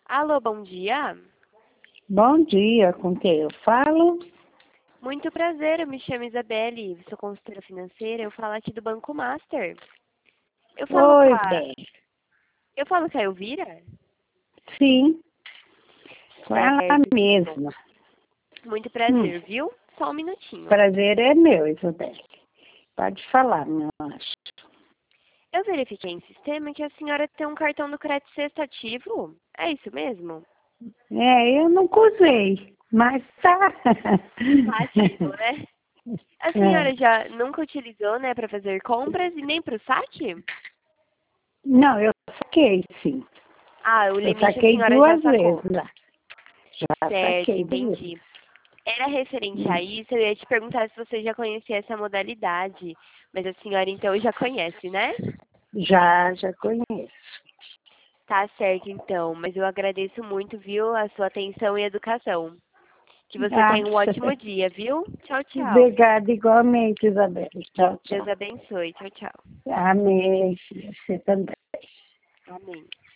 Alô, bom dia. Bom dia, com quem eu falo? Muito prazer, eu me chamo Isabelle, sou consultora financeira, eu falo aqui do Banco Master. Eu falo com Oi, a, bem. eu falo com a Elvira? Sim, com ela Certo, então. mesma. Muito Hum, prazer, viu? Só um minutinho. prazer é meu, Isabelle. Pode falar, meu anjo. Eu verifiquei em sistema que a senhora tem um cartão do crédito sexto ativo. É isso mesmo? Eu nunca usei, mas tá. Tá ativo, né? A É. senhora já nunca utilizou, né, para fazer compras e nem para o saque? Não, eu saquei, sim. Ah, o Eu limite a saquei senhora já 2 vezes sacou. lá. Já Certo, saquei 2 vezes. entendi. Era referente Hum, a isso, eu ia te perguntar se você já conhecia essa modalidade, mas a senhora então já conhece, né? já conheço. Tá certo então, mas eu agradeço muito, viu, a sua atenção e educação. Que você Ah, tenha um ótimo dia, viu? Tchau, tchau. obrigada igualmente, Isabelle. Tchau, Deus tchau. abençoe. Tchau, tchau. Amém, filha. Você também. Amém.